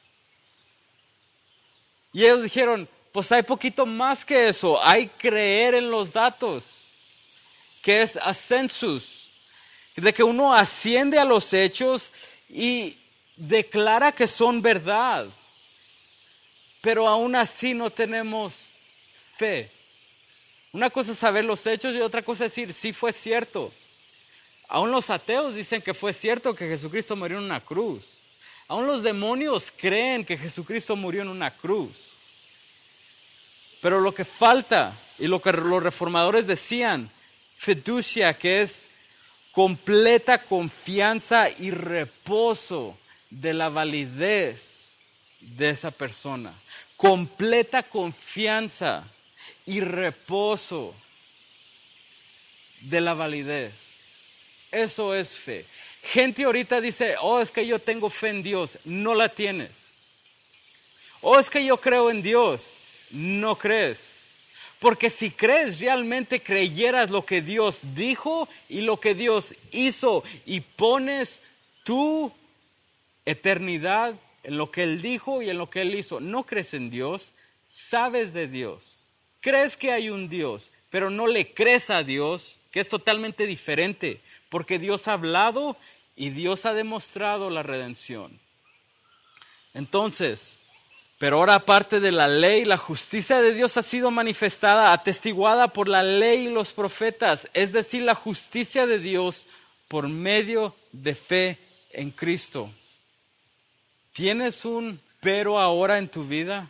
Y ellos dijeron, pues hay poquito más que eso. Hay creer en los datos, que es ascensus. De que uno asciende a los hechos y declara que son verdad, pero aún así no tenemos fe. Una cosa es saber los hechos y otra cosa es decir, sí fue cierto. Aún los ateos dicen que fue cierto que Jesucristo murió en una cruz. Aún los demonios creen que Jesucristo murió en una cruz. Pero lo que falta, y lo que los reformadores decían, fiducia, que es completa confianza y reposo de la validez de esa persona. Completa confianza y reposo de la validez. Eso es fe. Gente ahorita dice, oh, es que yo tengo fe en Dios. No la tienes. Oh, es que yo creo en Dios. No crees. Porque si crees, realmente creyeras lo que Dios dijo y lo que Dios hizo y pones tu eternidad en lo que Él dijo y en lo que Él hizo. No crees en Dios, sabes de Dios. Crees que hay un Dios, pero no le crees a Dios, que es totalmente diferente, porque Dios ha hablado y Dios ha demostrado la redención. Entonces, pero ahora aparte de la ley, la justicia de Dios ha sido manifestada, atestiguada por la ley y los profetas, es decir, la justicia de Dios por medio de fe en Cristo. ¿Tienes un pero ahora en tu vida?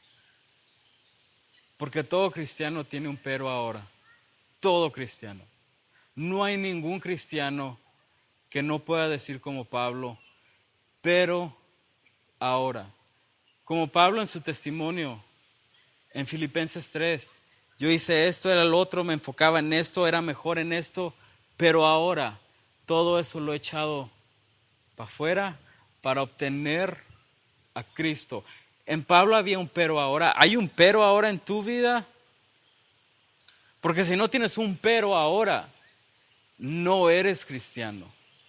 Porque todo cristiano tiene un pero ahora. Todo cristiano. No hay ningún cristiano que no pueda decir como Pablo, pero ahora. Como Pablo en su testimonio en Filipenses 3. Yo hice esto, era el otro, me enfocaba en esto, era mejor en esto, pero ahora todo eso lo he echado para afuera para obtener a Cristo. En Pablo había un pero ahora. ¿Hay un pero ahora en tu vida? Porque si no tienes un pero ahora, no eres cristiano.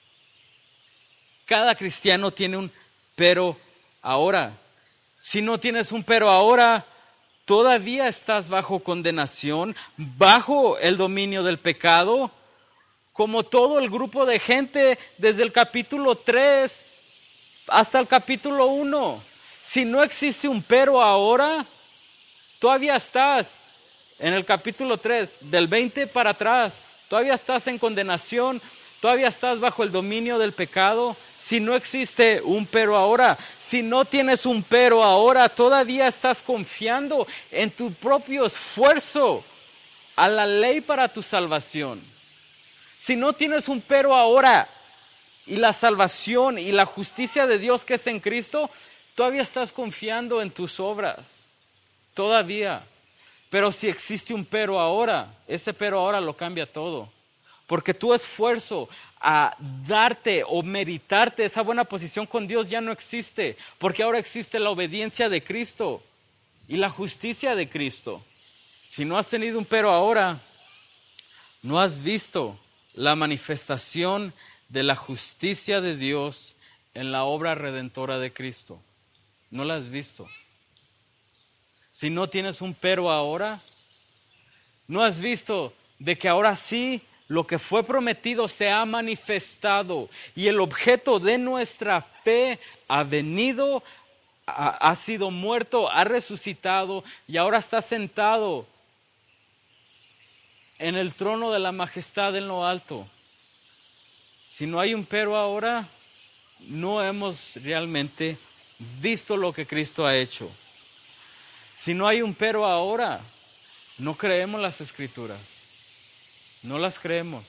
Cada cristiano tiene un pero ahora. Si no tienes un pero ahora, todavía estás bajo condenación, bajo el dominio del pecado, como todo el grupo de gente desde el capítulo 3 hasta el capítulo 1. Si no existe un pero ahora, todavía estás en el capítulo 3, del 20 para atrás, todavía estás en condenación, todavía estás bajo el dominio del pecado. Si no existe un pero ahora, si no tienes un pero ahora, todavía estás confiando en tu propio esfuerzo a la ley para tu salvación. Si no tienes un pero ahora y la salvación y la justicia de Dios que es en Cristo, todavía estás confiando en tus obras, todavía. Pero si existe un pero ahora, ese pero ahora lo cambia todo. Porque tu esfuerzo a darte o meritarte esa buena posición con Dios ya no existe. Porque ahora existe la obediencia de Cristo y la justicia de Cristo. Si no has tenido un pero ahora, no has visto la manifestación de la justicia de Dios en la obra redentora de Cristo. No la has visto. Si no tienes un pero ahora, no has visto de que ahora sí lo que fue prometido se ha manifestado y el objeto de nuestra fe ha venido, ha sido muerto, ha resucitado y ahora está sentado en el trono de la majestad en lo alto. Si no hay un pero ahora, no hemos realmente visto lo que Cristo ha hecho. Si no hay un pero ahora, no creemos las Escrituras. No las creemos.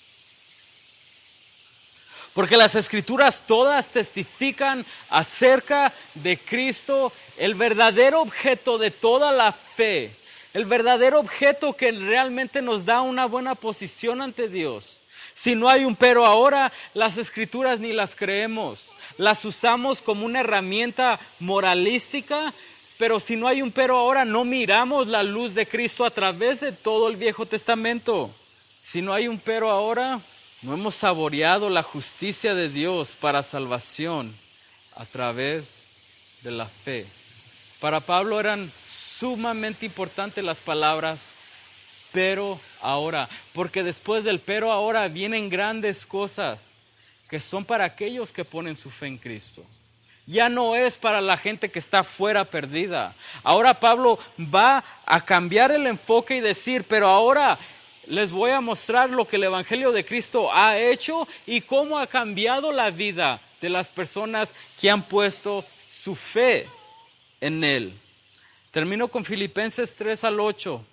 Porque las Escrituras todas testifican acerca de Cristo, el verdadero objeto de toda la fe, el verdadero objeto que realmente nos da una buena posición ante Dios. Si no hay un pero ahora, las Escrituras ni las creemos. las usamos como una herramienta moralística, pero si no hay un pero ahora, no miramos la luz de Cristo a través de todo el Viejo Testamento. Si no hay un pero ahora, no hemos saboreado la justicia de Dios para salvación a través de la fe. Para Pablo eran sumamente importantes las palabras, pero ahora, porque después del pero ahora vienen grandes cosas que son para aquellos que ponen su fe en Cristo. Ya no es para la gente que está fuera perdida. Ahora Pablo va a cambiar el enfoque y decir, pero ahora les voy a mostrar lo que el Evangelio de Cristo ha hecho y cómo ha cambiado la vida de las personas que han puesto su fe en Él. Termino con Filipenses 3 al 8.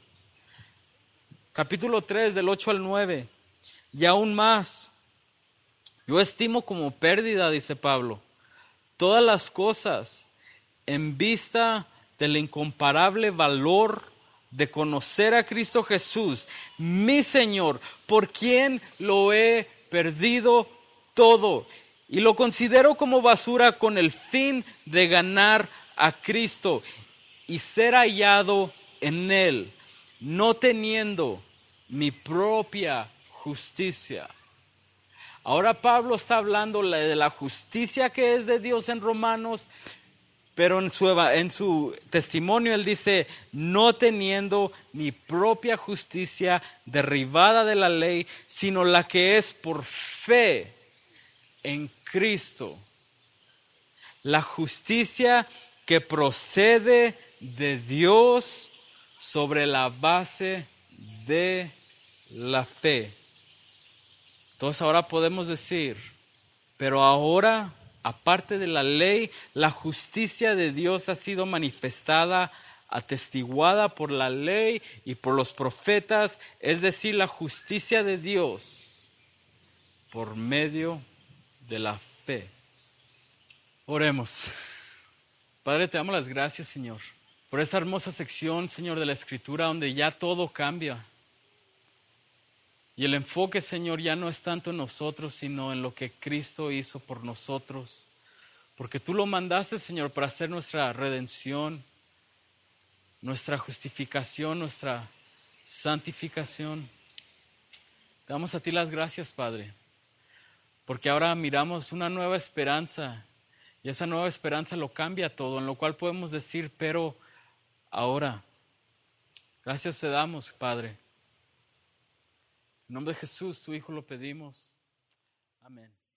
Capítulo 3 del 8 al 9. Y aún más, yo estimo como pérdida, dice Pablo, todas las cosas en vista del incomparable valor de conocer a Cristo Jesús, mi Señor, por quien lo he perdido todo y lo considero como basura con el fin de ganar a Cristo y ser hallado en Él, no teniendo mi propia justicia. Ahora Pablo está hablando de la justicia que es de Dios en Romanos, pero en su testimonio él dice, no teniendo mi propia justicia derivada de la ley, sino la que es por fe en Cristo. La justicia que procede de Dios sobre la base de la fe. Entonces ahora podemos decir, pero ahora, aparte de la ley, la justicia de Dios ha sido manifestada, atestiguada por la ley y por los profetas, es decir, la justicia de Dios por medio de la fe. Oremos. Padre, te damos las gracias, Señor, por esta hermosa sección, Señor, de la Escritura donde ya todo cambia. Y el enfoque, Señor, ya no es tanto en nosotros, sino en lo que Cristo hizo por nosotros. Porque tú lo mandaste, Señor, para hacer nuestra redención, nuestra justificación, nuestra santificación. Te damos a ti las gracias, Padre, porque ahora miramos una nueva esperanza y esa nueva esperanza lo cambia todo, en lo cual podemos decir, pero ahora, gracias te damos, Padre. En nombre de Jesús, tu Hijo, lo pedimos. Amén.